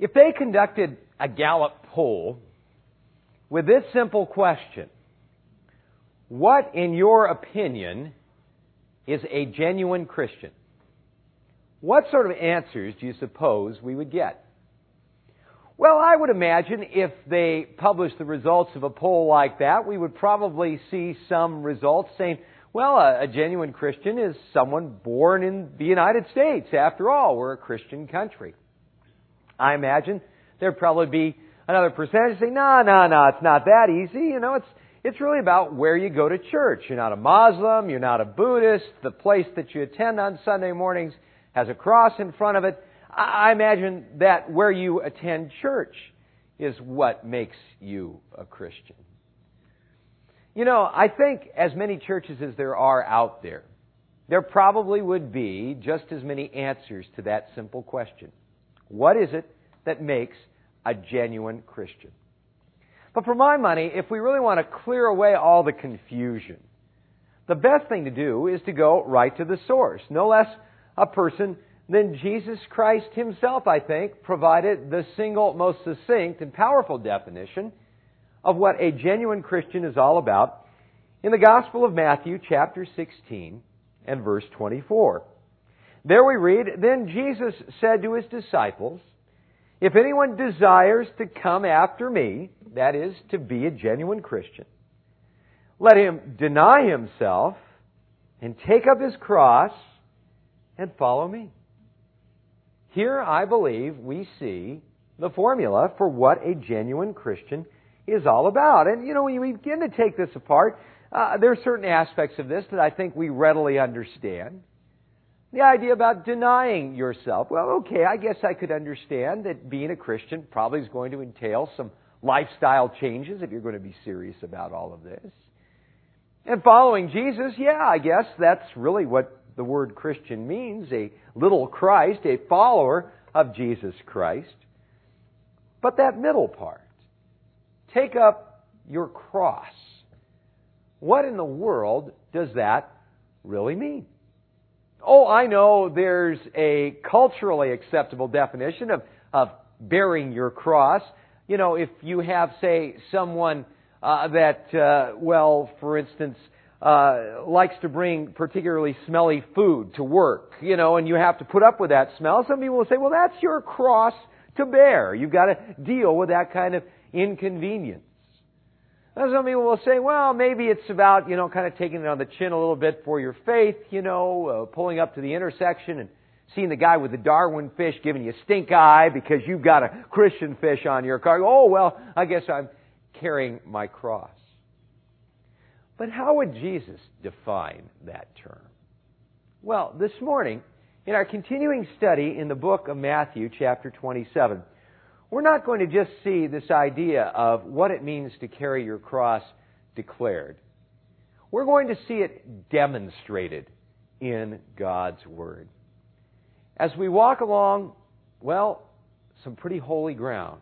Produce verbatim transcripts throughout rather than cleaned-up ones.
If they conducted a Gallup poll with this simple question, what, in your opinion, is a genuine Christian? What sort of answers do you suppose we would get? Well, I would imagine if they published the results of a poll like that, we would probably see some results saying, well, a, a genuine Christian is someone born in the United States. After all, we're a Christian country. I imagine there'd probably be another percentage saying, no, no, no, it's not that easy. You know, it's it's really about where you go to church. You're not a Muslim, you're not a Buddhist. The place that you attend on Sunday mornings has a cross in front of it. I imagine that where you attend church is what makes you a Christian. You know, I think as many churches as there are out there, there probably would be just as many answers to that simple question. What is it that makes a genuine Christian? But for my money, if we really want to clear away all the confusion, the best thing to do is to go right to the source. No less a person than Jesus Christ Himself, I think, provided the single most succinct and powerful definition of what a genuine Christian is all about in the Gospel of Matthew, chapter sixteen and verse twenty-four. There we read, "Then Jesus said to His disciples, 'If anyone desires to come after me,'" that is, to be a genuine Christian, "'let him deny himself and take up his cross and follow me.'" Here, I believe, we see the formula for what a genuine Christian is all about. And, you know, when we begin to take this apart, uh, there are certain aspects of this that I think we readily understand. The idea about denying yourself. Well, okay, I guess I could understand that being a Christian probably is going to entail some lifestyle changes if you're going to be serious about all of this. And following Jesus, yeah, I guess that's really what the word Christian means, a little Christ, a follower of Jesus Christ. But that middle part, take up your cross. What in the world does that really mean? Oh, I know there's a culturally acceptable definition of, of bearing your cross. You know, if you have, say, someone uh, that, uh, well, for instance, uh, likes to bring particularly smelly food to work, you know, and you have to put up with that smell, some people will say, well, that's your cross to bear. You've got to deal with that kind of inconvenience. And some people will say, well, maybe it's about, you know, kind of taking it on the chin a little bit for your faith, you know, uh, pulling up to the intersection and seeing the guy with the Darwin fish giving you stink eye because you've got a Christian fish on your car. Oh, well, I guess I'm carrying my cross. But how would Jesus define that term? Well, this morning, in our continuing study in the book of Matthew, chapter twenty-seven, we're not going to just see this idea of what it means to carry your cross declared. We're going to see it demonstrated in God's Word. As we walk along, well, some pretty holy ground.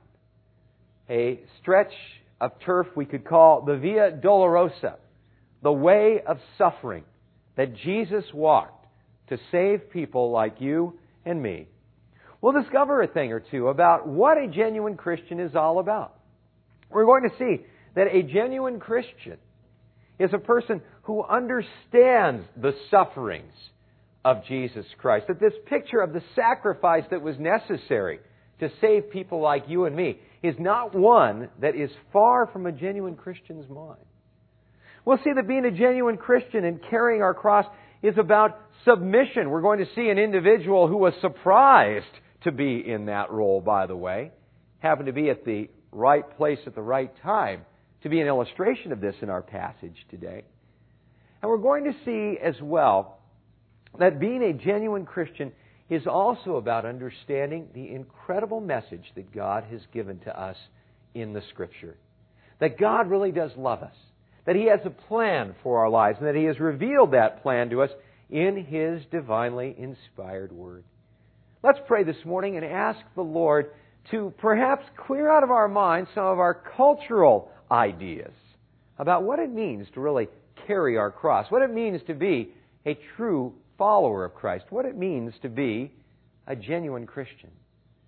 A stretch of turf we could call the Via Dolorosa, the way of suffering that Jesus walked to save people like you and me. We'll discover a thing or two about what a genuine Christian is all about. We're going to see that a genuine Christian is a person who understands the sufferings of Jesus Christ. That this picture of the sacrifice that was necessary to save people like you and me is not one that is far from a genuine Christian's mind. We'll see that being a genuine Christian and carrying our cross is about submission. We're going to see an individual who was surprised to be in that role, by the way, happened to be at the right place at the right time to be an illustration of this in our passage today. And we're going to see as well that being a genuine Christian is also about understanding the incredible message that God has given to us in the Scripture. That God really does love us. That He has a plan for our lives, and that He has revealed that plan to us in His divinely inspired Word. Let's pray this morning and ask the Lord to perhaps clear out of our minds some of our cultural ideas about what it means to really carry our cross, what it means to be a true follower of Christ, what it means to be a genuine Christian.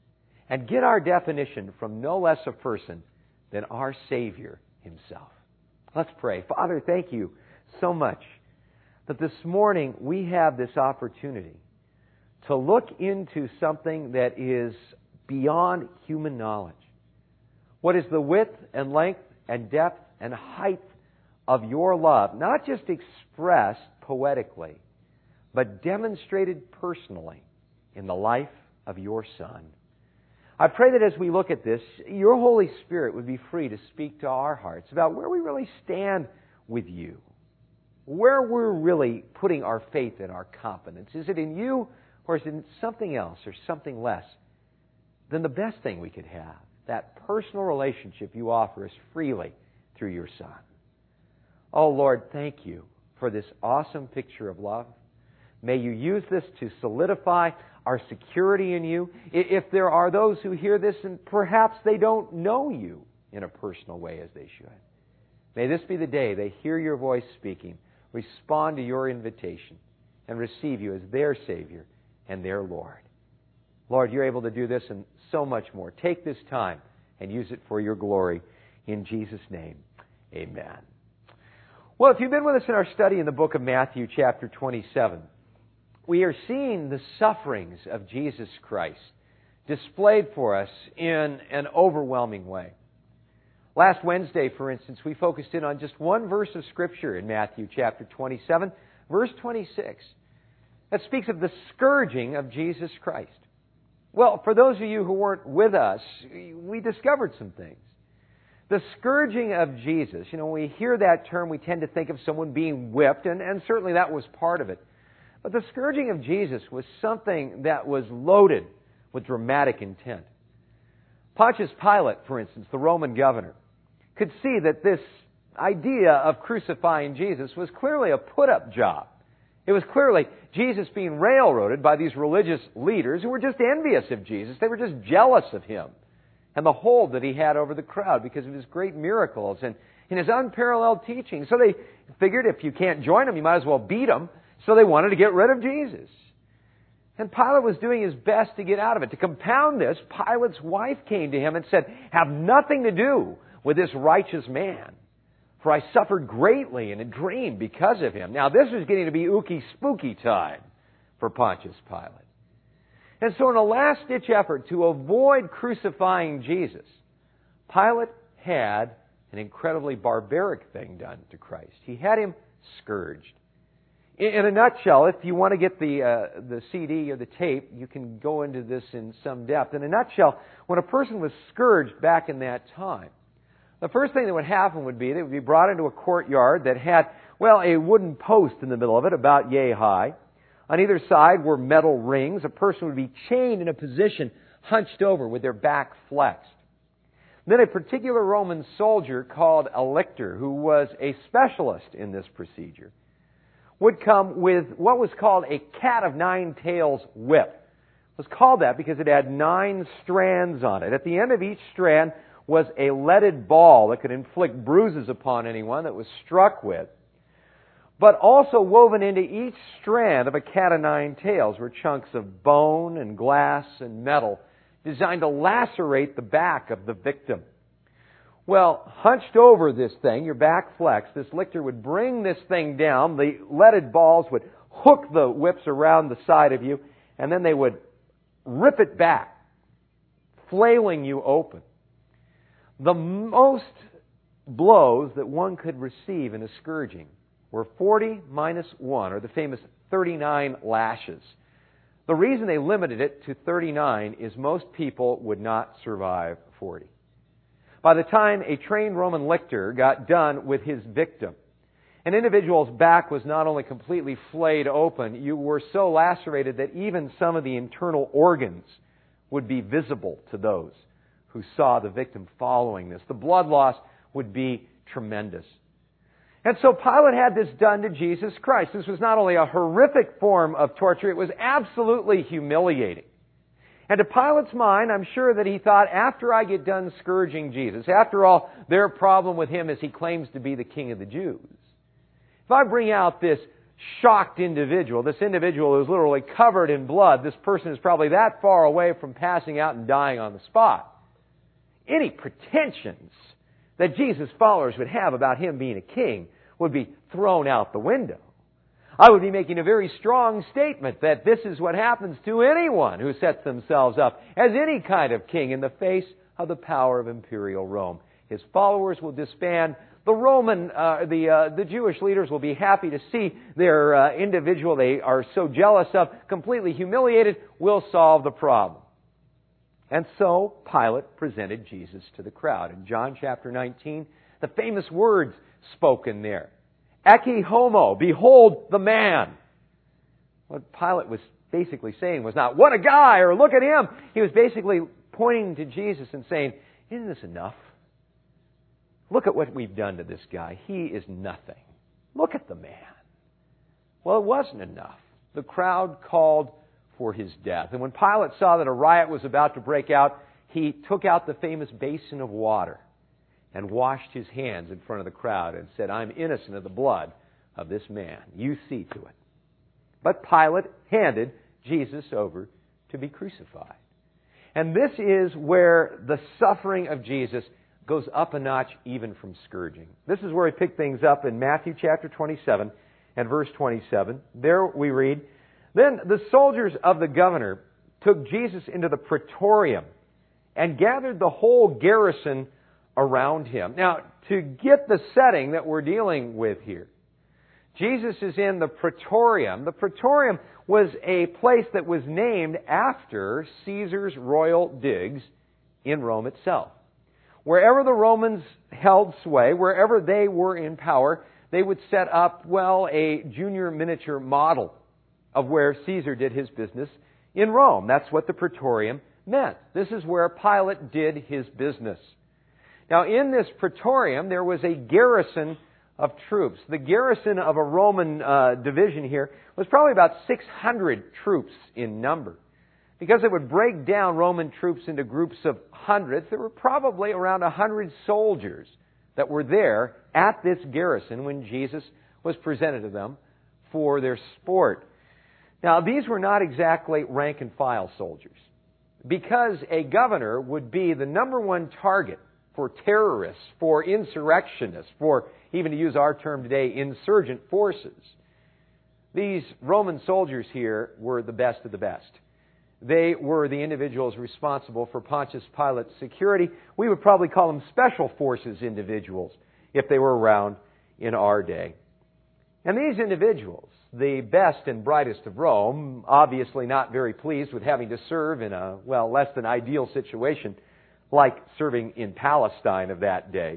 and get our definition from no less a person than our Savior Himself. Let's pray. Father, thank you so much that this morning we have this opportunity to look into something that is beyond human knowledge. What is the width and length and depth and height of your love, not just expressed poetically, but demonstrated personally in the life of your Son. I pray that as we look at this, your Holy Spirit would be free to speak to our hearts about where we really stand with you, where we're really putting our faith and our confidence. Is it in you, or is it in something else or something less than the best thing we could have, that personal relationship you offer us freely through your Son? Oh, Lord, thank you for this awesome picture of love. May you use this to solidify our security in you. If there are those who hear this and perhaps they don't know you in a personal way as they should, may this be the day they hear your voice speaking, respond to your invitation, and receive you as their Savior and their Lord. Lord, you're able to do this and so much more. Take this time and use it for your glory. In Jesus' name, amen. Well, if you've been with us in our study in the book of Matthew, chapter twenty-seven, we are seeing the sufferings of Jesus Christ displayed for us in an overwhelming way. Last Wednesday, for instance, we focused in on just one verse of Scripture in Matthew chapter twenty-seven, verse twenty-six, that speaks of the scourging of Jesus Christ. Well, for those of you who weren't with us, we discovered some things. The scourging of Jesus, you know, when we hear that term, we tend to think of someone being whipped, and, and certainly that was part of it. But the scourging of Jesus was something that was loaded with dramatic intent. Pontius Pilate, for instance, the Roman governor, could see that this idea of crucifying Jesus was clearly a put-up job. It was clearly Jesus being railroaded by these religious leaders who were just envious of Jesus. They were just jealous of Him and the hold that He had over the crowd because of His great miracles and, and His unparalleled teaching. So they figured if you can't join Him, you might as well beat Him. So they wanted to get rid of Jesus. And Pilate was doing his best to get out of it. To compound this, Pilate's wife came to him and said, "Have nothing to do with this righteous man, for I suffered greatly in a dream because of him." Now this was getting to be ooky spooky time for Pontius Pilate. And so in a last-ditch effort to avoid crucifying Jesus, Pilate had an incredibly barbaric thing done to Christ. He had Him scourged. In a nutshell, if you want to get the uh, the C D or the tape, you can go into this in some depth. In a nutshell, when a person was scourged back in that time, the first thing that would happen would be they would be brought into a courtyard that had, well, a wooden post in the middle of it, about yay high. On either side were metal rings. A person would be chained in a position hunched over with their back flexed. Then a particular Roman soldier called a lictor, who was a specialist in this procedure, would come with what was called a cat of nine tails whip. It was called that because it had nine strands on it. At the end of each strand was a leaded ball that could inflict bruises upon anyone that was struck with. But also woven into each strand of a cat of nine tails were chunks of bone and glass and metal designed to lacerate the back of the victim. Well, hunched over this thing, your back flexed, this lictor would bring this thing down. The leaded balls would hook the whips around the side of you, and then they would rip it back, flailing you open. The most blows that one could receive in a scourging were forty minus one, or the famous thirty-nine lashes. The reason they limited it to thirty-nine is most people would not survive forty. By the time a trained Roman lictor got done with his victim, an individual's back was not only completely flayed open, you were so lacerated that even some of the internal organs would be visible to those who saw the victim following this. The blood loss would be tremendous. And so Pilate had this done to Jesus Christ. This was not only a horrific form of torture, it was absolutely humiliating. And to Pilate's mind, I'm sure that he thought, after I get done scourging Jesus, after all, their problem with him is he claims to be the King of the Jews. If I bring out this shocked individual. This individual is literally covered in blood. This person is probably that far away from passing out and dying on the spot. Any pretensions that Jesus' followers would have about Him being a king would be thrown out the window. I would be making a very strong statement that this is what happens to anyone who sets themselves up as any kind of king in the face of the power of imperial Rome. His followers will disband. The Roman, uh, the uh, the Jewish leaders will be happy to see their uh, individual they are so jealous of completely humiliated. Will solve the problem. And so Pilate presented Jesus to the crowd. In John chapter nineteen, the famous words spoken there. Ecce homo, behold the man. What Pilate was basically saying was not, what a guy, or look at him. He was basically pointing to Jesus and saying, isn't this enough? Look at what we've done to this guy. He is nothing. Look at the man. Well, it wasn't enough. The crowd called for his death. And when Pilate saw that a riot was about to break out, he took out the famous basin of water and washed his hands in front of the crowd and said, I'm innocent of the blood of this man. You see to it. But Pilate handed Jesus over to be crucified. And this is where the suffering of Jesus goes up a notch even from scourging. This is where he picked things up in Matthew chapter twenty-seven and verse twenty-seven. There we read, Then the soldiers of the governor took Jesus into the praetorium and gathered the whole garrison around him. Now, to get the setting that we're dealing with here, Jesus is in the praetorium. The praetorium was a place that was named after Caesar's royal digs in Rome itself. Wherever the Romans held sway, wherever they were in power, they would set up, well, a junior miniature model of where Caesar did his business in Rome. That's what the praetorium meant. This is where Pilate did his business. Now, in this praetorium, there was a garrison of troops. The garrison of a Roman uh, division here was probably about six hundred troops in number. Because it would break down Roman troops into groups of hundreds, there were probably around one hundred soldiers that were there at this garrison when Jesus was presented to them for their sport. Now, these were not exactly rank-and-file soldiers, because a governor would be the number one target for terrorists, for insurrectionists, for, even to use our term today, insurgent forces. These Roman soldiers here were the best of the best. They were the individuals responsible for Pontius Pilate's security. We would probably call them special forces individuals if they were around in our day. And these individuals, the best and brightest of Rome, obviously not very pleased with having to serve in a, well, less than ideal situation like serving in Palestine of that day,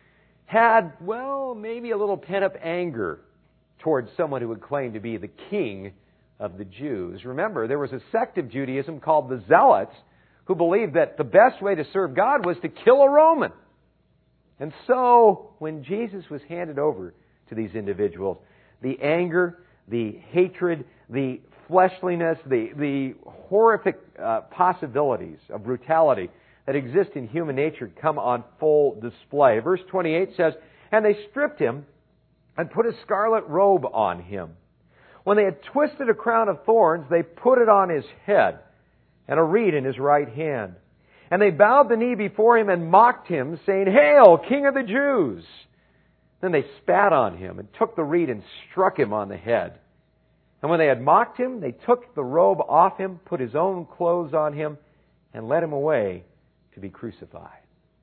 had, well, maybe a little pent-up anger towards someone who would claim to be the king of the Jews. Remember, there was a sect of Judaism called the Zealots who believed that the best way to serve God was to kill a Roman. And so, when Jesus was handed over to these individuals, the anger, the hatred, the fleshliness, the, the horrific uh, possibilities of brutality that exist in human nature come on full display. Verse twenty-eight says, And they stripped him and put a scarlet robe on him. When they had twisted a crown of thorns, they put it on his head and a reed in his right hand. And they bowed the knee before him and mocked him, saying, Hail, King of the Jews! Then they spat on him and took the reed and struck him on the head. And when they had mocked him, they took the robe off him, put his own clothes on him, and led him away to be crucified.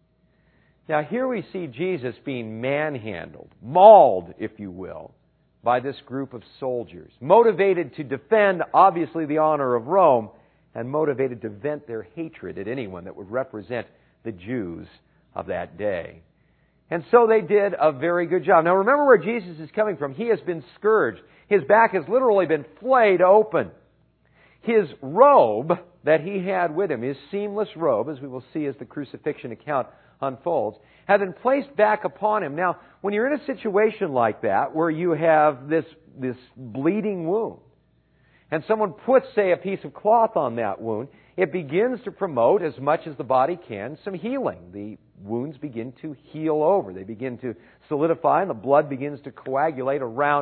Now here we see Jesus being manhandled, mauled, if you will, by this group of soldiers, motivated to defend, obviously, the honor of Rome, and motivated to vent their hatred at anyone that would represent the Jews of that day. And so they did a very good job. Now remember where Jesus is coming from. He has been scourged. His back has literally been flayed open. His robe that he had with him, his seamless robe, as we will see as the crucifixion account unfolds, had been placed back upon him. Now, when you're in a situation like that, where you have this, this bleeding wound, and someone puts, say, a piece of cloth on that wound, it begins to promote, as much as the body can, some healing. The wounds begin to heal over. They begin to solidify, and the blood begins to coagulate around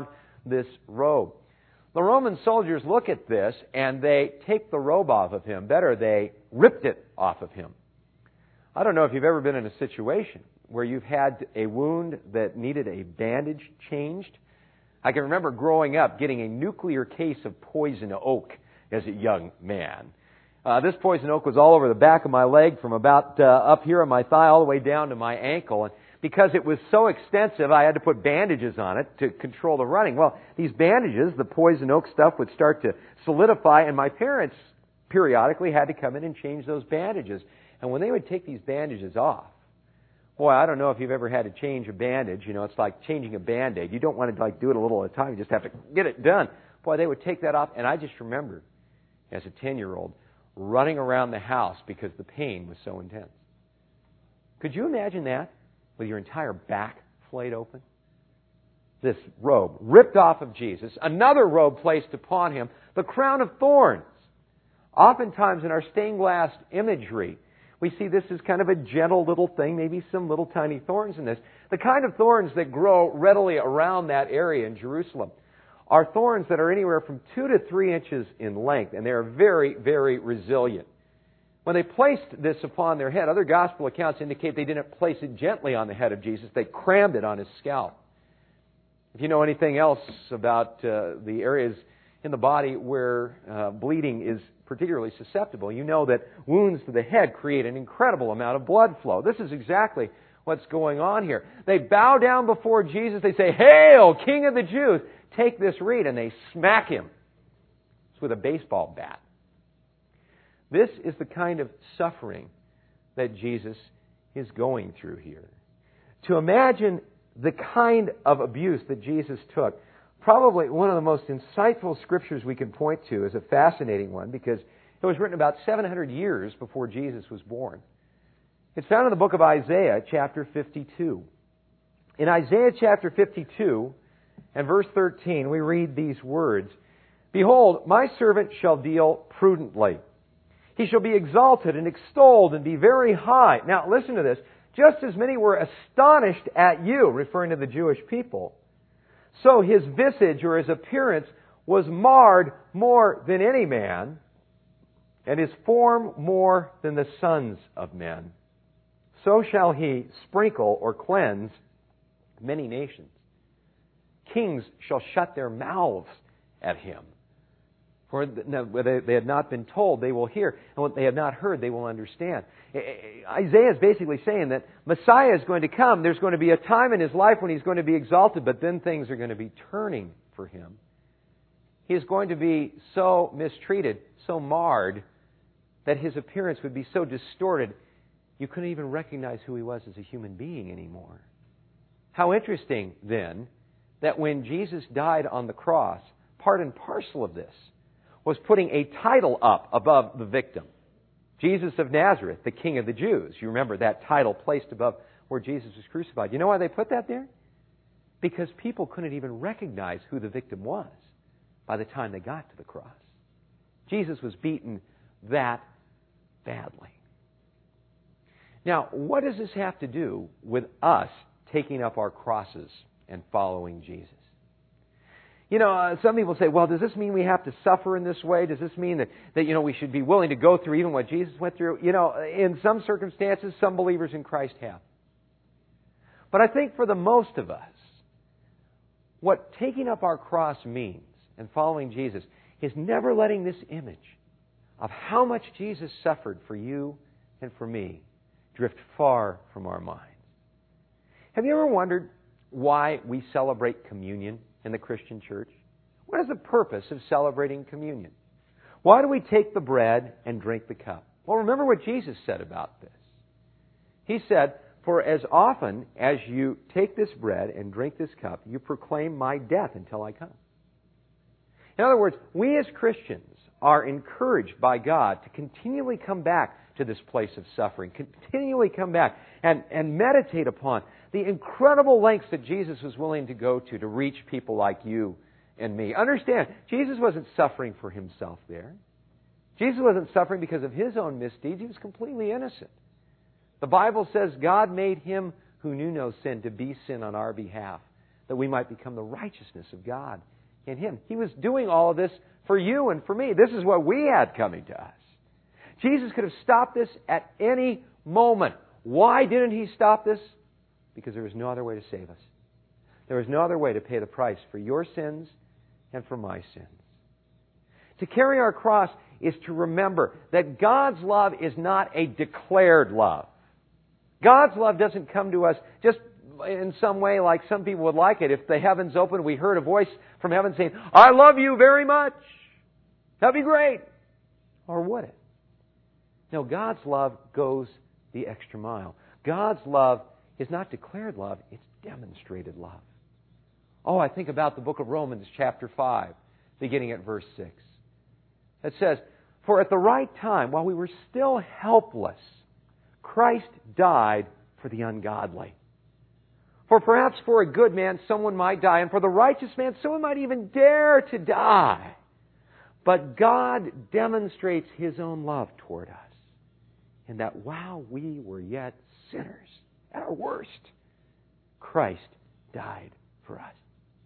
this robe. The Roman soldiers look at this and they take the robe off of him. Better, they ripped it off of him. I don't know if you've ever been in a situation where you've had a wound that needed a bandage changed. I can remember growing up getting a nuclear case of poison oak as a young man. Uh, this poison oak was all over the back of my leg from about uh, up here on my thigh all the way down to my ankle. And because it was so extensive, I had to put bandages on it to control the running. Well, these bandages, the poison oak stuff, would start to solidify, and my parents periodically had to come in and change those bandages. And when they would take these bandages off, boy, I don't know if you've ever had to change a bandage. You know, it's like changing a Band-Aid. You don't want to like do it a little at a time. You just have to get it done. Boy, they would take that off, and I just remember, as a ten-year-old, running around the house because the pain was so intense. Could you imagine that? With your entire back flayed open? This robe ripped off of Jesus, another robe placed upon him, the crown of thorns. Oftentimes in our stained glass imagery, we see this as kind of a gentle little thing, maybe some little tiny thorns in this. The kind of thorns that grow readily around that area in Jerusalem are thorns that are anywhere from two to three inches in length, and they are very, very resilient. When they placed this upon their head, other gospel accounts indicate they didn't place it gently on the head of Jesus. They crammed it on his scalp. If you know anything else about uh, the areas in the body where uh, bleeding is particularly susceptible, you know that wounds to the head create an incredible amount of blood flow. This is exactly what's going on here. They bow down before Jesus. They say, "Hail, King of the Jews!" Take this reed, and they smack him. It's with a baseball bat. This is the kind of suffering that Jesus is going through here. To imagine the kind of abuse that Jesus took, probably one of the most insightful scriptures we can point to is a fascinating one because it was written about seven hundred years before Jesus was born. It's found in the book of Isaiah, chapter fifty-two. In Isaiah chapter fifty-two and verse thirteen, we read these words, "Behold, my servant shall deal prudently. He shall be exalted and extolled and be very high." Now, listen to this. "Just as many were astonished at you," referring to the Jewish people, "so his visage," or his appearance, "was marred more than any man, and his form more than the sons of men. So shall he sprinkle," or cleanse, "many nations. Kings shall shut their mouths at him. For they have not been told, they will hear. And what they have not heard, they will understand." Isaiah is basically saying that Messiah is going to come. There's going to be a time in his life when he's going to be exalted, but then things are going to be turning for him. He is going to be so mistreated, so marred, that his appearance would be so distorted, you couldn't even recognize who he was as a human being anymore. How interesting, then, that when Jesus died on the cross, part and parcel of this was putting a title up above the victim. Jesus of Nazareth, the King of the Jews. You remember that title placed above where Jesus was crucified. You know why they put that there? Because people couldn't even recognize who the victim was by the time they got to the cross. Jesus was beaten that badly. Now, what does this have to do with us taking up our crosses and following Jesus? You know, uh, some people say, well, does this mean we have to suffer in this way? Does this mean that, that, you know, we should be willing to go through even what Jesus went through? You know, in some circumstances, some believers in Christ have. But I think for the most of us, what taking up our cross means and following Jesus is never letting this image of how much Jesus suffered for you and for me drift far from our minds. Have you ever wondered why we celebrate communion in the Christian church? What is the purpose of celebrating communion? Why do we take the bread and drink the cup? Well, remember what Jesus said about this. He said, "For as often as you take this bread and drink this cup, you proclaim my death until I come." In other words, we as Christians are encouraged by God to continually come back to this place of suffering, continually come back and, and meditate upon the incredible lengths that Jesus was willing to go to to reach people like you and me. Understand, Jesus wasn't suffering for himself there. Jesus wasn't suffering because of his own misdeeds. He was completely innocent. The Bible says God made him who knew no sin to be sin on our behalf, that we might become the righteousness of God in Him. He was doing all of this for you and for me. This is what we had coming to us. Jesus could have stopped this at any moment. Why didn't He stop this? Because there was no other way to save us. There was no other way to pay the price for your sins and for my sins. To carry our cross is to remember that God's love is not a declared love. God's love doesn't come to us just in some way like some people would like it. If the heavens opened, we heard a voice from heaven saying, "I love you very much." That'd be great. Or would it? No, God's love goes the extra mile. God's love is not declared love, it's demonstrated love. Oh, I think about the book of Romans chapter five, beginning at verse six. It says, "For at the right time, while we were still helpless, Christ died for the ungodly. For perhaps for a good man someone might die, and for the righteous man someone might even dare to die. But God demonstrates His own love toward us, in that while we were yet sinners, at our worst, Christ died for us."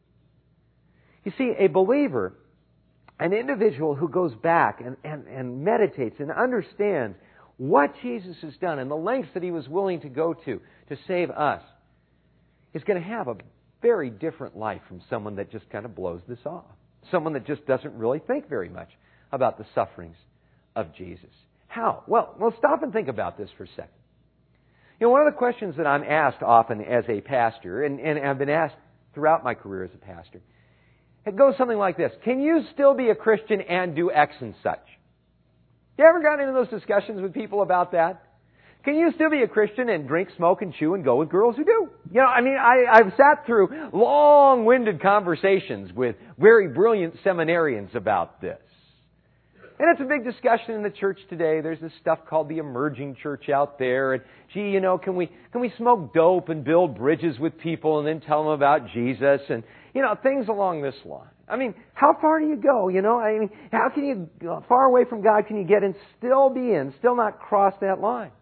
You see, a believer, an individual who goes back and, and, and meditates and understands what Jesus has done and the lengths that He was willing to go to to save us, is going to have a very different life from someone that just kind of blows this off. Someone that just doesn't really think very much about the sufferings of Jesus. How? Well, well, stop and think about this for a second. You know, one of the questions that I'm asked often as a pastor, and, and I've been asked throughout my career as a pastor, it goes something like this: can you still be a Christian and do X and such? You ever gotten into those discussions with people about that? Can you still be a Christian and drink, smoke, and chew and go with girls who do? You know, I mean, I, I've sat through long-winded conversations with very brilliant seminarians about this. And it's a big discussion in the church today. There's this stuff called the emerging church out there. And, gee, you know, can we can we smoke dope and build bridges with people and then tell them about Jesus? And, you know, things along this line. I mean, how far do you go? You know, I mean, how can you, how far away from God can you get and still be in, still not cross that line?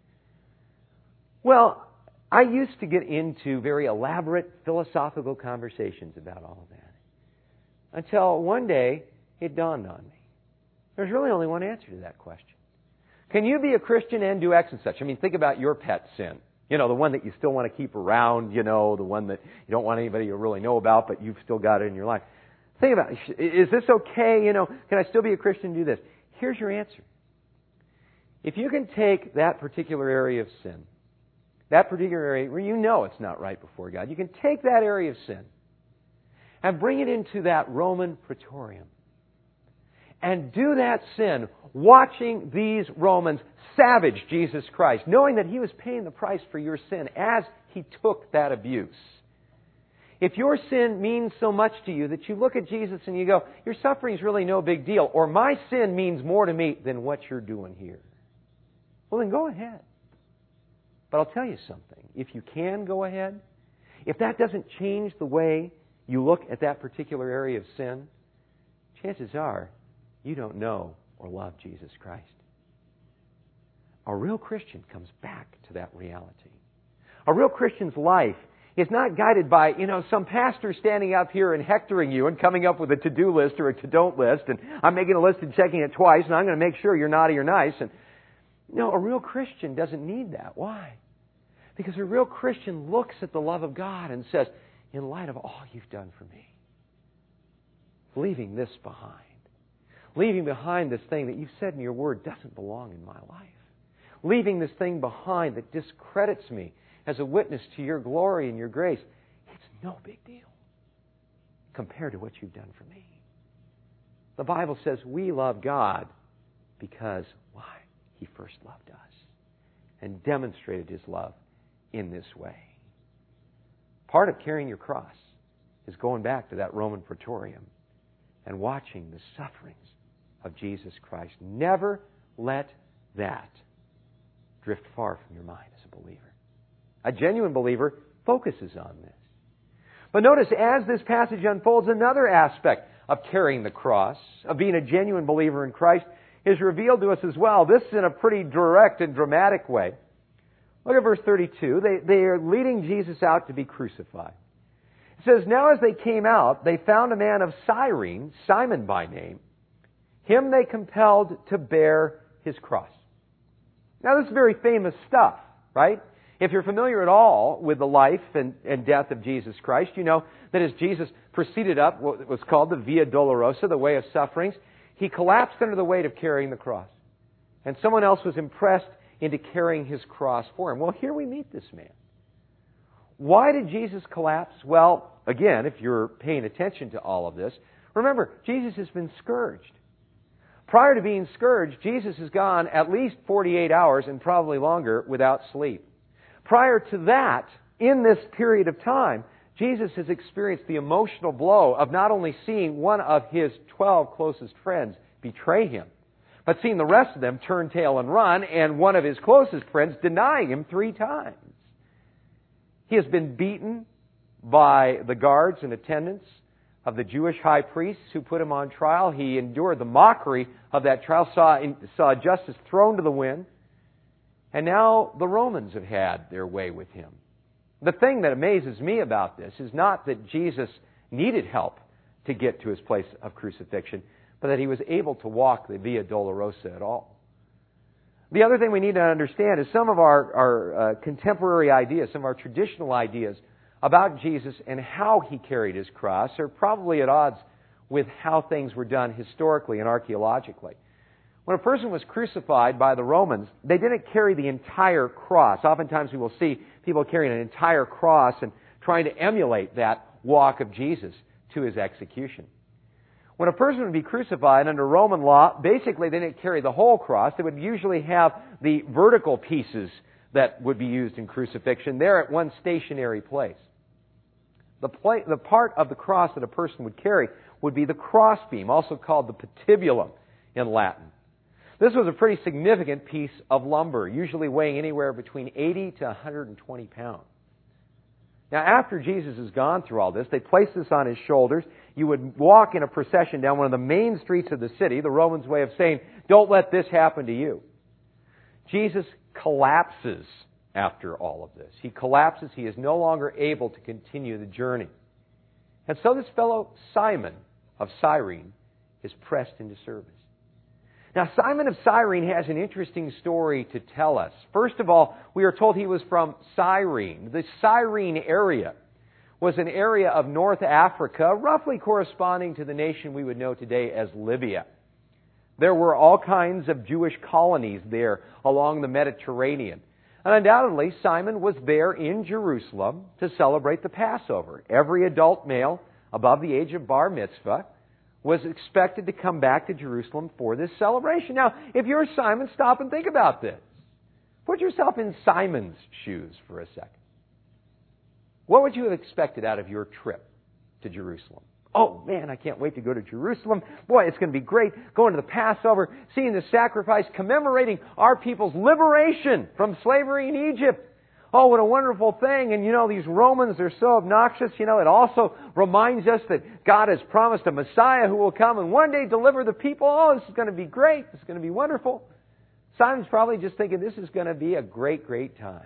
Well, I used to get into very elaborate philosophical conversations about all of that. Until one day, it dawned on me. There's really only one answer to that question. Can you be a Christian and do X and such? I mean, think about your pet sin. You know, the one that you still want to keep around, you know, the one that you don't want anybody to really know about, but you've still got it in your life. Think about it. Is this okay? You know, can I still be a Christian and do this? Here's your answer. If you can take that particular area of sin, that particular area where you know it's not right before God, you can take that area of sin and bring it into that Roman praetorium and do that sin watching these Romans savage Jesus Christ, knowing that He was paying the price for your sin as He took that abuse. If your sin means so much to you that you look at Jesus and you go, your suffering is really no big deal, or my sin means more to me than what you're doing here, well, then go ahead. But I'll tell you something. If you can go ahead, if that doesn't change the way you look at that particular area of sin, chances are you don't know or love Jesus Christ. A real Christian comes back to that reality. A real Christian's life is not guided by, you know, some pastor standing up here and hectoring you and coming up with a to-do list or a to-don't list, and I'm making a list and checking it twice, and I'm going to make sure you're naughty or nice. And no, a real Christian doesn't need that. Why? Because a real Christian looks at the love of God and says, in light of all you've done for me, leaving this behind, leaving behind this thing that you've said in your word doesn't belong in my life, leaving this thing behind that discredits me as a witness to your glory and your grace, it's no big deal compared to what you've done for me. The Bible says we love God because, why? He first loved us and demonstrated His love in this way. Part of carrying your cross is going back to that Roman praetorium and watching the sufferings of Jesus Christ. Never let that drift far from your mind as a believer. A genuine believer focuses on this. But notice, as this passage unfolds, another aspect of carrying the cross, of being a genuine believer in Christ, is revealed to us as well. This in a pretty direct and dramatic way. Look at verse thirty-two. They, they are leading Jesus out to be crucified. It says, "Now as they came out, they found a man of Cyrene, Simon by name. Him they compelled to bear his cross." Now this is very famous stuff, right? If you're familiar at all with the life and, and death of Jesus Christ, you know that as Jesus proceeded up what was called the Via Dolorosa, the way of sufferings, he collapsed under the weight of carrying the cross. And someone else was impressed into carrying his cross for him. Well, here we meet this man. Why did Jesus collapse? Well, again, if you're paying attention to all of this, remember, Jesus has been scourged. Prior to being scourged, Jesus has gone at least forty-eight hours and probably longer without sleep. Prior to that, in this period of time, Jesus has experienced the emotional blow of not only seeing one of his twelve closest friends betray him, but seeing the rest of them turn tail and run, and one of his closest friends denying him three times. He has been beaten by the guards and attendants of the Jewish high priests who put him on trial. He endured the mockery of that trial, saw, saw justice thrown to the wind. And now the Romans have had their way with him. The thing that amazes me about this is not that Jesus needed help to get to his place of crucifixion, but that he was able to walk the Via Dolorosa at all. The other thing we need to understand is some of our, our uh, contemporary ideas, some of our traditional ideas about Jesus and how he carried his cross are probably at odds with how things were done historically and archaeologically. When a person was crucified by the Romans, they didn't carry the entire cross. Oftentimes we will see people carrying an entire cross and trying to emulate that walk of Jesus to his execution. When a person would be crucified under Roman law, basically they didn't carry the whole cross. They would usually have the vertical pieces that would be used in crucifixion there at one stationary place. The, pla- the part of the cross that a person would carry would be the crossbeam, also called the patibulum in Latin. This was a pretty significant piece of lumber, usually weighing anywhere between eighty to one hundred twenty pounds. Now, after Jesus has gone through all this, they place this on his shoulders. You would walk in a procession down one of the main streets of the city, the Romans' way of saying, "Don't let this happen to you." Jesus collapses after all of this. He collapses. He is no longer able to continue the journey. And so this fellow Simon of Cyrene is pressed into service. Now, Simon of Cyrene has an interesting story to tell us. First of all, we are told he was from Cyrene. The Cyrene area was an area of North Africa, roughly corresponding to the nation we would know today as Libya. There were all kinds of Jewish colonies there along the Mediterranean. And undoubtedly, Simon was there in Jerusalem to celebrate the Passover. Every adult male above the age of bar mitzvah was expected to come back to Jerusalem for this celebration. Now, if you're Simon, stop and think about this. Put yourself in Simon's shoes for a second. What would you have expected out of your trip to Jerusalem? Oh, man, I can't wait to go to Jerusalem. Boy, it's going to be great going to the Passover, seeing the sacrifice, commemorating our people's liberation from slavery in Egypt. Oh, what a wonderful thing. And you know, these Romans, they're so obnoxious. You know, it also reminds us that God has promised a Messiah who will come and one day deliver the people. Oh, this is going to be great. This is going to be wonderful. Simon's probably just thinking this is going to be a great, great time.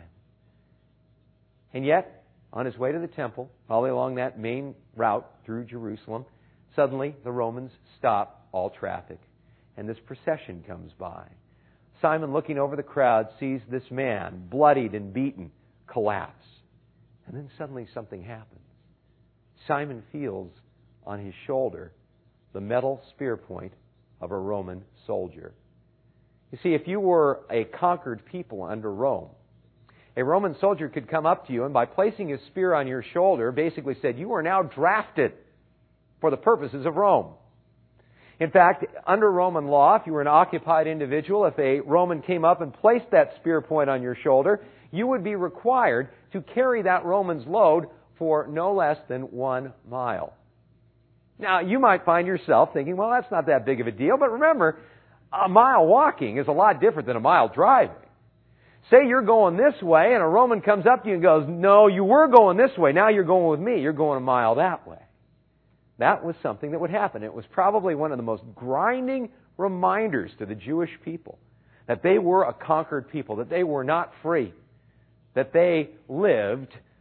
And yet, on his way to the temple, probably along that main route through Jerusalem, suddenly the Romans stop all traffic. And this procession comes by. Simon, looking over the crowd, sees this man, bloodied and beaten, collapse. And then suddenly something happens. Simon feels on his shoulder the metal spear point of a Roman soldier. You see, if you were a conquered people under Rome, a Roman soldier could come up to you and by placing his spear on your shoulder basically said, "You are now drafted for the purposes of Rome." In fact, under Roman law, if you were an occupied individual, if a Roman came up and placed that spear point on your shoulder, you would be required to carry that Roman's load for no less than one mile. Now, you might find yourself thinking, well, that's not that big of a deal. But remember, a mile walking is a lot different than a mile driving. Say you're going this way and a Roman comes up to you and goes, "No, you were going this way. Now you're going with me. You're going a mile that way." That was something that would happen. It was probably one of the most grinding reminders to the Jewish people that they were a conquered people, that they were not free, that they lived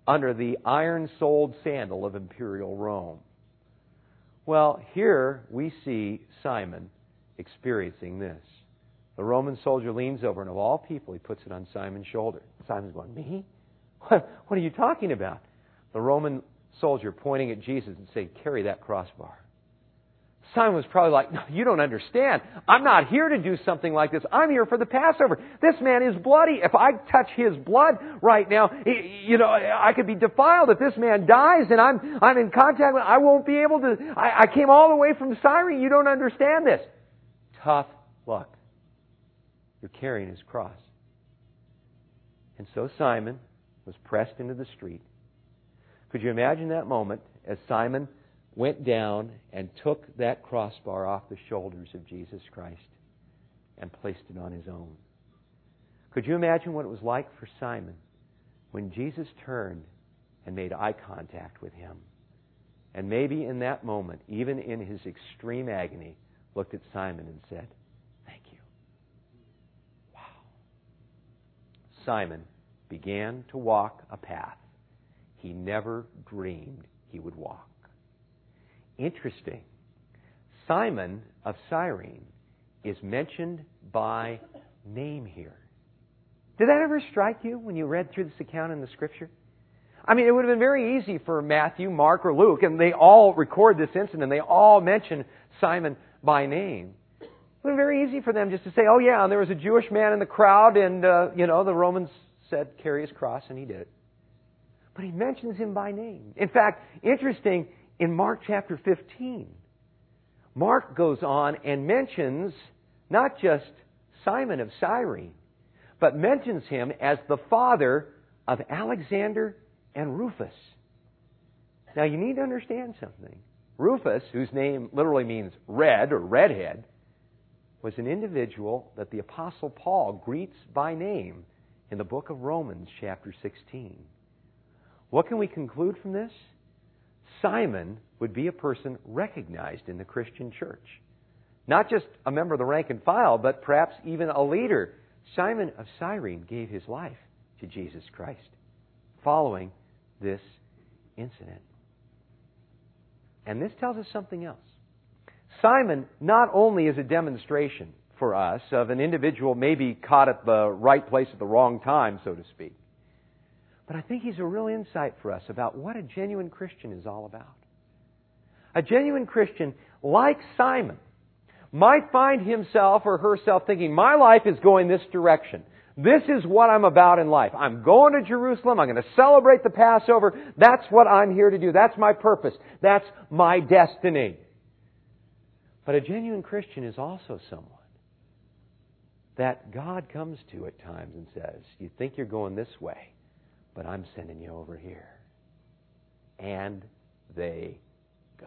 under the iron-soled sandal of imperial Rome. Well, here we see Simon experiencing this. The Roman soldier leans over, and of all people, he puts it on Simon's shoulder. Simon's going, "Me? What, what are you talking about?" The Roman soldier pointing at Jesus and saying, "Carry that crossbar." Simon was probably like, "No, you don't understand. I'm not here to do something like this. I'm here for the Passover. This man is bloody. If I touch his blood right now, you know, I could be defiled. If this man dies and I'm I'm in contact with, I won't be able to. I, I came all the way from Cyrene. You don't understand this." Tough luck. You're carrying his cross. And so Simon was pressed into the street. Could you imagine that moment as Simon went down and took that crossbar off the shoulders of Jesus Christ and placed it on his own? Could you imagine what it was like for Simon when Jesus turned and made eye contact with him? And maybe in that moment, even in his extreme agony, looked at Simon and said, "Thank you." Wow. Simon began to walk a path he never dreamed he would walk. Interesting. Simon of Cyrene is mentioned by name here. Did that ever strike you when you read through this account in the Scripture? I mean, it would have been very easy for Matthew, Mark, or Luke, and they all record this incident. They all mention Simon by name. It would have been very easy for them just to say, "Oh yeah, and there was a Jewish man in the crowd, and uh, you know the Romans said carry his cross, and he did it." But he mentions him by name. In fact, interesting, in Mark chapter fifteen, Mark goes on and mentions not just Simon of Cyrene, but mentions him as the father of Alexander and Rufus. Now you need to understand something. Rufus, whose name literally means red or redhead, was an individual that the Apostle Paul greets by name in the book of Romans chapter sixteen. What can we conclude from this? Simon would be a person recognized in the Christian church. Not just a member of the rank and file, but perhaps even a leader. Simon of Cyrene gave his life to Jesus Christ following this incident. And this tells us something else. Simon not only is a demonstration for us of an individual maybe caught at the right place at the wrong time, so to speak, but I think he's a real insight for us about what a genuine Christian is all about. A genuine Christian, like Simon, might find himself or herself thinking, my life is going this direction. This is what I'm about in life. I'm going to Jerusalem. I'm going to celebrate the Passover. That's what I'm here to do. That's my purpose. That's my destiny. But a genuine Christian is also someone that God comes to at times and says, you think you're going this way, but I'm sending you over here. And they go.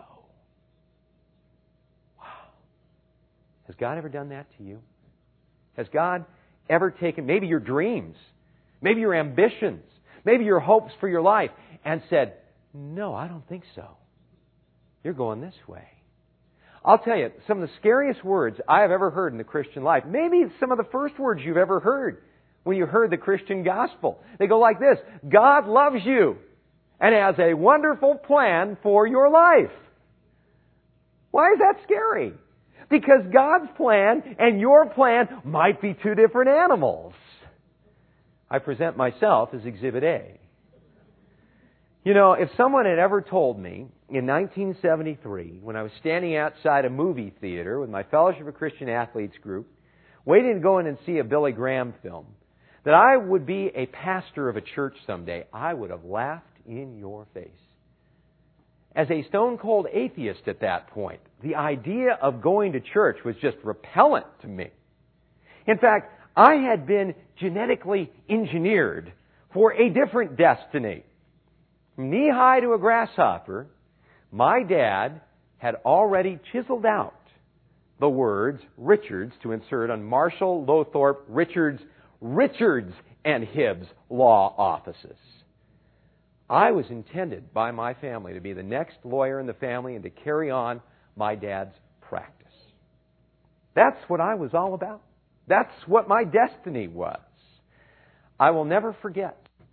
Wow. Has God ever done that to you? Has God ever taken maybe your dreams, maybe your ambitions, maybe your hopes for your life, and said, no, I don't think so. You're going this way. I'll tell you, some of the scariest words I have ever heard in the Christian life, maybe some of the first words you've ever heard when you heard the Christian gospel. They go like this: God loves you and has a wonderful plan for your life. Why is that scary? Because God's plan and your plan might be two different animals. I present myself as Exhibit A. You know, if someone had ever told me in nineteen seventy-three, when I was standing outside a movie theater with my Fellowship of Christian Athletes group, waiting to go in and see a Billy Graham film, that I would be a pastor of a church someday, I would have laughed in your face. As a stone-cold atheist at that point, the idea of going to church was just repellent to me. In fact, I had been genetically engineered for a different destiny. From knee-high to a grasshopper, my dad had already chiseled out the words Richards to insert on Marshall Lothorpe Richards, Richards and Hibbs law offices. I was intended by my family to be the next lawyer in the family and to carry on my dad's practice. That's what I was all about. That's what my destiny was. I will never forget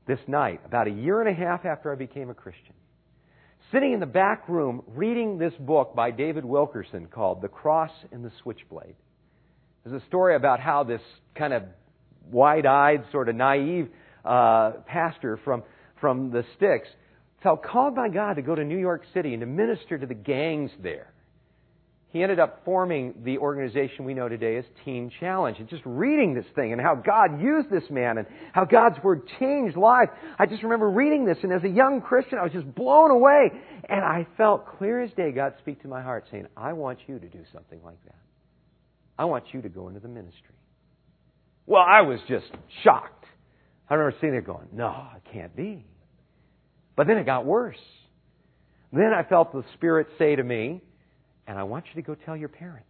this night, about a year and a half after I became a Christian, sitting in the back room reading this book by David Wilkerson called The Cross and the Switchblade. There's a story about how this kind of wide-eyed, sort of naive uh, pastor from, from the sticks felt called by God to go to New York City and to minister to the gangs there. He ended up forming the organization we know today as Teen Challenge. And just reading this thing and how God used this man and how God's Word changed lives. I just remember reading this, and as a young Christian, I was just blown away. And I felt clear as day God speak to my heart saying, I want you to do something like that. I want you to go into the ministry. Well, I was just shocked. I remember sitting there going, no, it can't be. But then it got worse. Then I felt the Spirit say to me, and I want you to go tell your parents.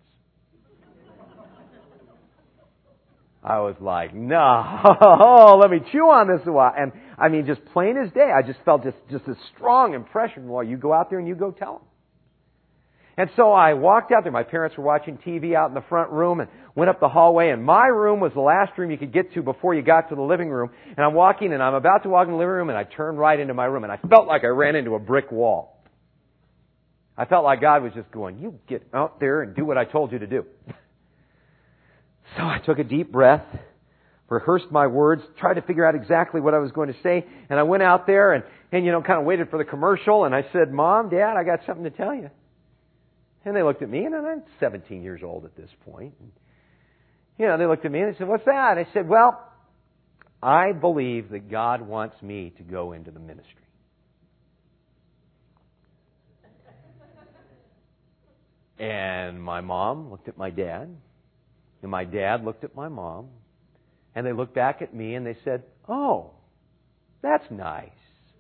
I was like, no, let me chew on this a while. And I mean, just plain as day, I just felt just, just this strong impression. Well, you go out there and you go tell them. And so I walked out there. My parents were watching T V out in the front room and went up the hallway. And my room was the last room you could get to before you got to the living room. And I'm walking and I'm about to walk in the living room and I turned right into my room. And I felt like I ran into a brick wall. I felt like God was just going, you get out there and do what I told you to do. So I took a deep breath, rehearsed my words, tried to figure out exactly what I was going to say. And I went out there and, and you know, kind of waited for the commercial. And I said, Mom, Dad, I got something to tell you. And they looked at me, and I'm seventeen years old at this point. And, you know, they looked at me and they said, what's that? I said, well, I believe that God wants me to go into the ministry. And my mom looked at my dad, and my dad looked at my mom, and they looked back at me and they said, oh, that's nice.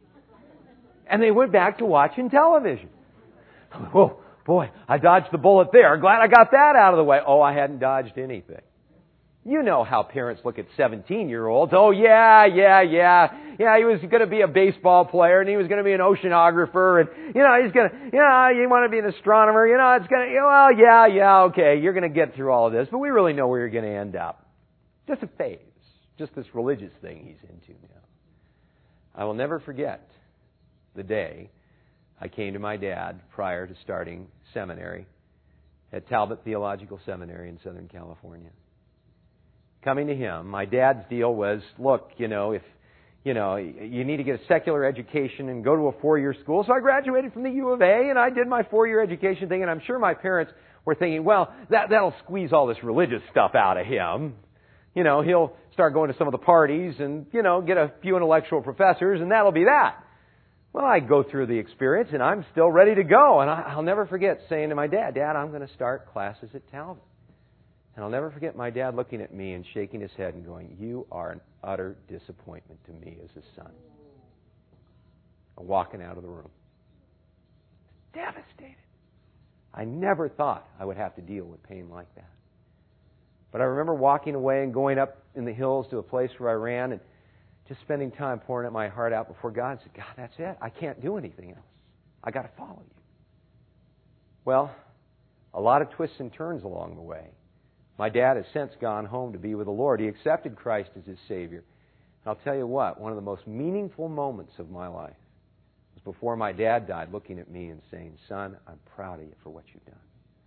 And they went back to watching television. Whoa. Boy, I dodged the bullet there. Glad I got that out of the way. Oh, I hadn't dodged anything. You know how parents look at seventeen-year-olds. Oh, yeah, yeah, yeah. Yeah, he was going to be a baseball player, and he was going to be an oceanographer, and, you know, he's going to, you know, you want to be an astronomer. You know, it's going to, well, yeah, yeah, okay, you're going to get through all of this, but we really know where you're going to end up. Just a phase. Just this religious thing he's into now. I will never forget the day I came to my dad prior to starting seminary at Talbot Theological Seminary in Southern California. Coming to him, my dad's deal was, look, you know, if, you know, you need to get a secular education and go to a four-year school. So I graduated from the U of A and I did my four-year education thing, and I'm sure my parents were thinking, well, that, that'll squeeze all this religious stuff out of him. You know, he'll start going to some of the parties and, you know, get a few intellectual professors, and that'll be that. Well, I go through the experience, and I'm still ready to go. And I'll never forget saying to my dad, Dad, I'm going to start classes at Talbot. And I'll never forget my dad looking at me and shaking his head and going, you are an utter disappointment to me as a son. And walking out of the room. Devastated. I never thought I would have to deal with pain like that. But I remember walking away and going up in the hills to a place where I ran and just spending time pouring my heart out before God and said, God, that's it. I can't do anything else. I got to follow you. Well, a lot of twists and turns along the way. My dad has since gone home to be with the Lord. He accepted Christ as his Savior. And I'll tell you what, one of the most meaningful moments of my life was before my dad died, looking at me and saying, son, I'm proud of you for what you've done.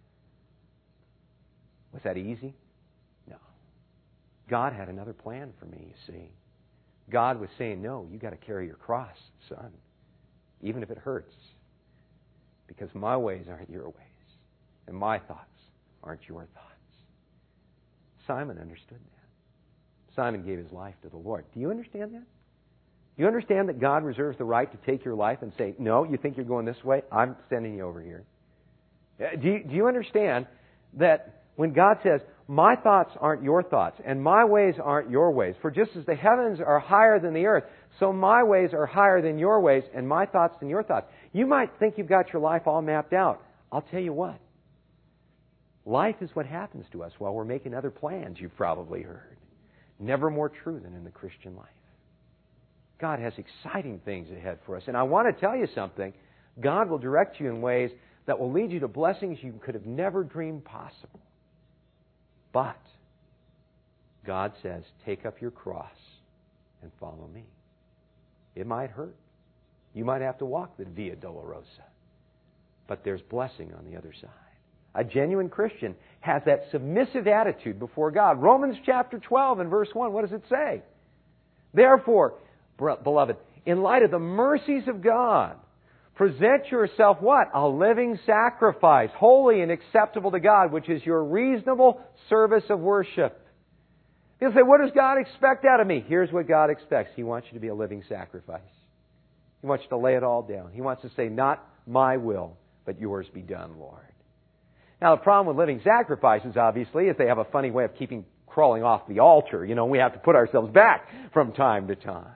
Was that easy? No. God had another plan for me, you see. God was saying, no, you got to carry your cross, son, even if it hurts, because my ways aren't your ways, and my thoughts aren't your thoughts. Simon understood that. Simon gave his life to the Lord. Do you understand that? Do you understand that God reserves the right to take your life and say, no, you think you're going this way? I'm sending you over here. Do you, do you understand that when God says, my thoughts aren't your thoughts, and my ways aren't your ways. For just as the heavens are higher than the earth, so my ways are higher than your ways, and my thoughts than your thoughts. You might think you've got your life all mapped out. I'll tell you what. Life is what happens to us while we're making other plans, you've probably heard. Never more true than in the Christian life. God has exciting things ahead for us. And I want to tell you something. God will direct you in ways that will lead you to blessings you could have never dreamed possible. But God says, take up your cross and follow me. It might hurt. You might have to walk the Via Dolorosa. But there's blessing on the other side. A genuine Christian has that submissive attitude before God. Romans chapter twelve and verse one, what does it say? Therefore, beloved, in light of the mercies of God, present yourself what? A living sacrifice, holy and acceptable to God, which is your reasonable service of worship. You'll say, what does God expect out of me? Here's what God expects. He wants you to be a living sacrifice. He wants you to lay it all down. He wants to say, not my will, but yours be done, Lord. Now, the problem with living sacrifices, obviously, is they have a funny way of keeping crawling off the altar. You know, we have to put ourselves back from time to time.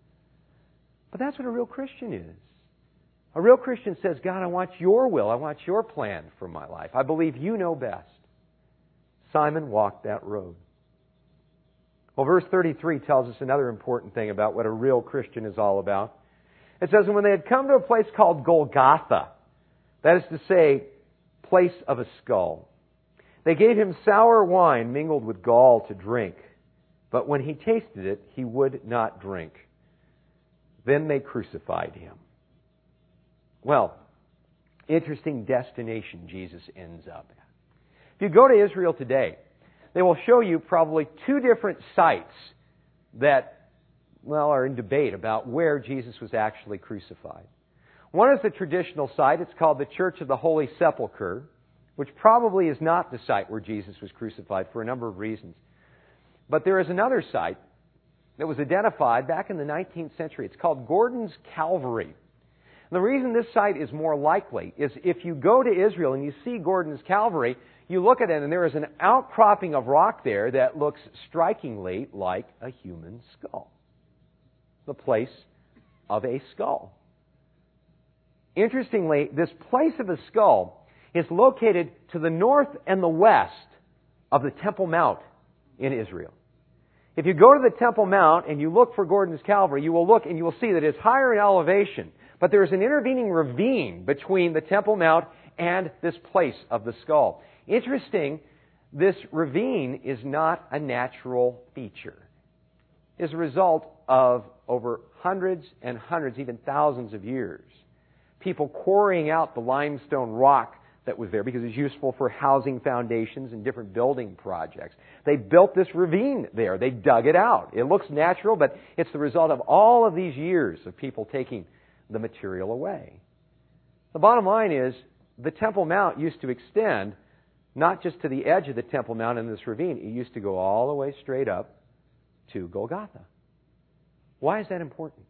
But that's what a real Christian is. A real Christian says, God, I want your will. I want your plan for my life. I believe you know best. Simon walked that road. Well, verse thirty-three tells us another important thing about what a real Christian is all about. It says, and when they had come to a place called Golgotha, that is to say, place of a skull, they gave him sour wine mingled with gall to drink. But when he tasted it, he would not drink. Then they crucified him. Well, interesting destination Jesus ends up at. If you go to Israel today, they will show you probably two different sites that, well, are in debate about where Jesus was actually crucified. One is the traditional site. It's called the Church of the Holy Sepulchre, which probably is not the site where Jesus was crucified for a number of reasons. But there is another site that was identified back in the nineteenth century. It's called Gordon's Calvary. And the reason this site is more likely is if you go to Israel and you see Gordon's Calvary, you look at it and there is an outcropping of rock there that looks strikingly like a human skull. The place of a skull. Interestingly, this place of a skull is located to the north and the west of the Temple Mount in Israel. If you go to the Temple Mount and you look for Gordon's Calvary, you will look and you will see that it's higher in elevation, but there is an intervening ravine between the Temple Mount and this place of the skull. Interesting, this ravine is not a natural feature. It's a result of over hundreds and hundreds, even thousands of years, people quarrying out the limestone rock that was there because it was useful for housing foundations and different building projects. They built this ravine there. They dug it out. It looks natural, but it's the result of all of these years of people taking the material away. The bottom line is the Temple Mount used to extend not just to the edge of the Temple Mount in this ravine. It used to go all the way straight up to Golgotha. Why is that important?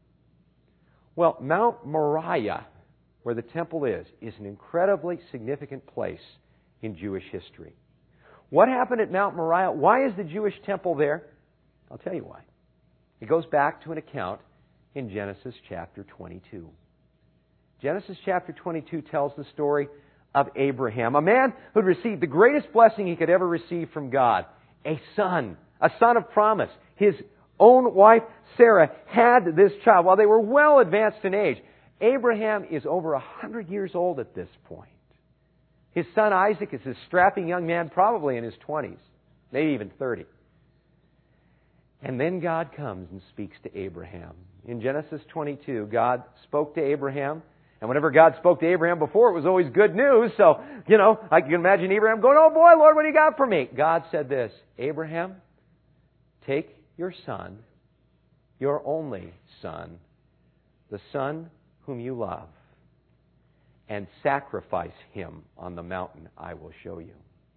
Well, Mount Moriah, where the temple is, is an incredibly significant place in Jewish history. What happened at Mount Moriah? Why is the Jewish temple there? I'll tell you why. It goes back to an account in Genesis chapter twenty-two. Genesis chapter twenty-two tells the story of Abraham, a man who had received the greatest blessing he could ever receive from God, a son, a son of promise. His own wife, Sarah, had this child while they were well advanced in age. Abraham is over a hundred years old at this point. His son Isaac is a strapping young man, probably in his twenties, maybe even thirty. And then God comes and speaks to Abraham. In Genesis twenty-two, God spoke to Abraham. And whenever God spoke to Abraham before, it was always good news. So, you know, I can imagine Abraham going, oh boy, Lord, what do you got for me? God said this, Abraham, take your son, your only son, the son whom you love, and sacrifice him on the mountain I will show you.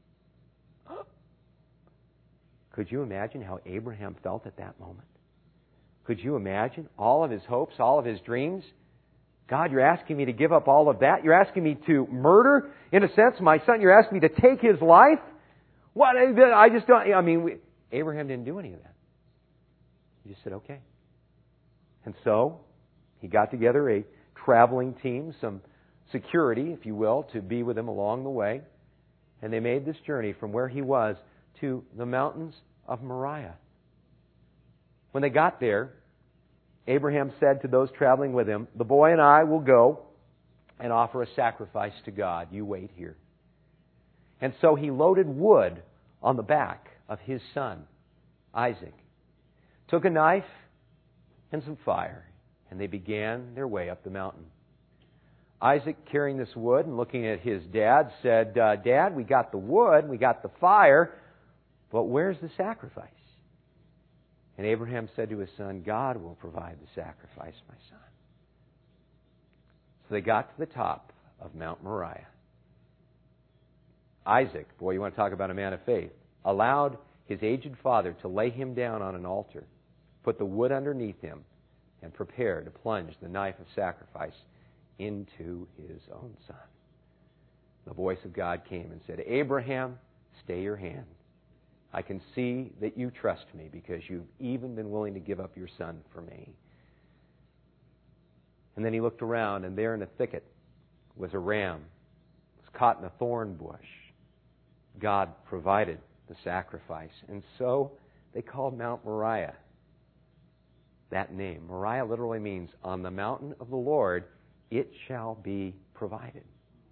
Could you imagine how Abraham felt at that moment? Could you imagine all of his hopes, all of his dreams? God, you're asking me to give up all of that? You're asking me to murder, in a sense, my son? You're asking me to take his life? What? I just don't, I mean, we, Abraham didn't do any of that. He just said, okay. And so, he got together a traveling team, some security, if you will, to be with him along the way. And they made this journey from where he was to the mountains of Moriah. When they got there, Abraham said to those traveling with him, the boy and I will go and offer a sacrifice to God. You wait here. And so he loaded wood on the back of his son, Isaac, took a knife and some fire, And they began their way up the mountain. Isaac, carrying this wood and looking at his dad, said, uh, Dad, we got the wood, we got the fire, but where's the sacrifice? And Abraham said to his son, God will provide the sacrifice, my son. So they got to the top of Mount Moriah. Isaac, boy, you want to talk about a man of faith, allowed his aged father to lay him down on an altar, put the wood underneath him, and prepare to plunge the knife of sacrifice into his own son. The voice of God came and said, Abraham, stay your hand. I can see that you trust me because you've even been willing to give up your son for me. And then he looked around, and there in a thicket was a ram. It was caught in a thorn bush. God provided the sacrifice. And so they called Mount Moriah that name. Moriah literally means, on the mountain of the Lord it shall be provided.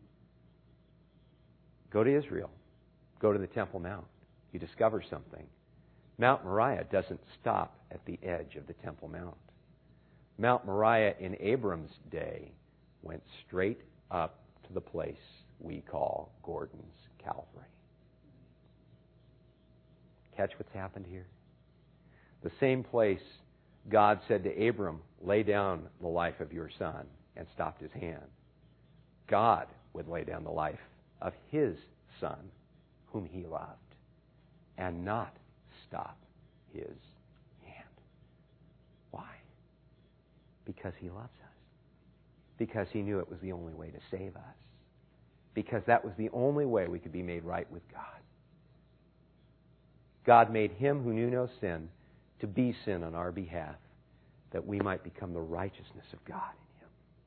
Go to Israel. Go to the Temple Mount. You discover something. Mount Moriah doesn't stop at the edge of the Temple Mount. Mount Moriah in Abram's day went straight up to the place we call Gordon's Calvary. Catch what's happened here? The same place God said to Abram, lay down the life of your son, and stopped his hand. God would lay down the life of his son, whom he loved, and not stop his hand. Why? Because he loves us. Because he knew it was the only way to save us. Because that was the only way we could be made right with God. God made him who knew no sin to be sin on our behalf, that we might become the righteousness of God in him.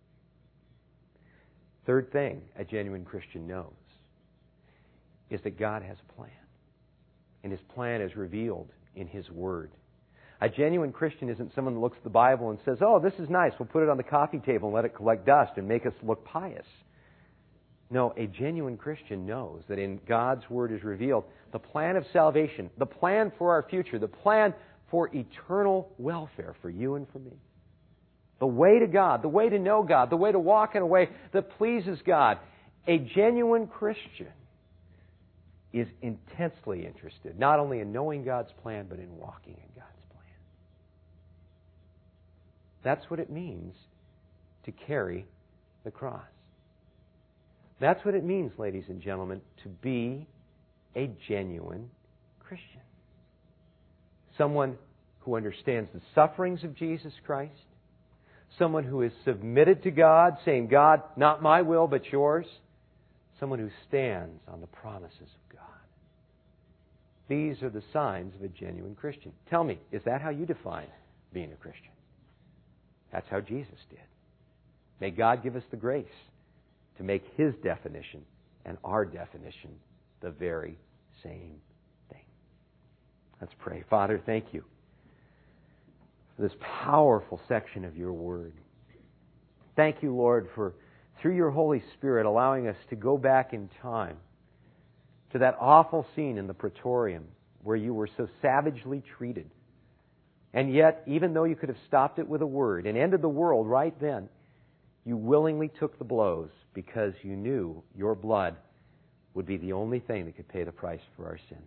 Third thing a genuine Christian knows is that God has a plan. And his plan is revealed in his Word. A genuine Christian isn't someone that looks at the Bible and says, oh, this is nice, we'll put it on the coffee table and let it collect dust and make us look pious. No, a genuine Christian knows that in God's Word is revealed the plan of salvation, the plan for our future, the plan for eternal welfare for you and for me. The way to God, the way to know God, the way to walk in a way that pleases God. A genuine Christian is intensely interested, not only in knowing God's plan, but in walking in God's plan. That's what it means to carry the cross. That's what it means, ladies and gentlemen, to be a genuine Christian. Someone who understands the sufferings of Jesus Christ. Someone who is submitted to God, saying, God, not my will, but yours. Someone who stands on the promises of God. These are the signs of a genuine Christian. Tell me, is that how you define being a Christian? That's how Jesus did. May God give us the grace to make his definition and our definition the very same thing. Let's pray. Father, thank you for this powerful section of your Word. Thank you, Lord, for through your Holy Spirit allowing us to go back in time to that awful scene in the Praetorium where you were so savagely treated. And yet, even though you could have stopped it with a word and ended the world right then, you willingly took the blows because you knew your blood would be the only thing that could pay the price for our sins.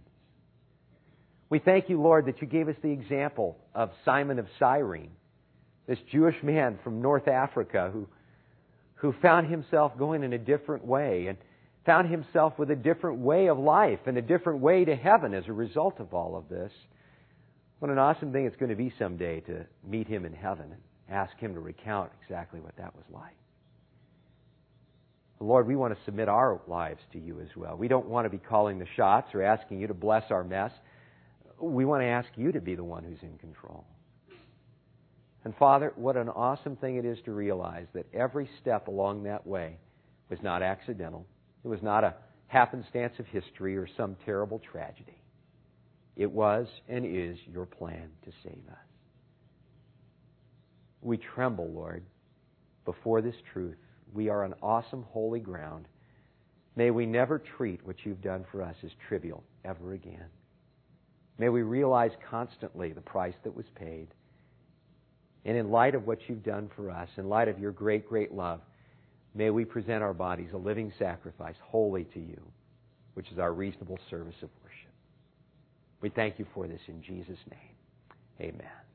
We thank you, Lord, that you gave us the example of Simon of Cyrene, this Jewish man from North Africa who, who found himself going in a different way and found himself with a different way of life and a different way to heaven as a result of all of this. What an awesome thing it's going to be someday to meet him in heaven and ask him to recount exactly what that was like. Lord, we want to submit our lives to you as well. We don't want to be calling the shots or asking you to bless our mess. We want to ask you to be the one who's in control. And Father, what an awesome thing it is to realize that every step along that way was not accidental. It was not a happenstance of history or some terrible tragedy. It was and is your plan to save us. We tremble, Lord, before this truth. We are on awesome, holy ground. May we never treat what you've done for us as trivial ever again. May we realize constantly the price that was paid. And in light of what you've done for us, in light of your great, great love, may we present our bodies a living sacrifice, holy to you, which is our reasonable service of worship. We thank you for this in Jesus' name. Amen.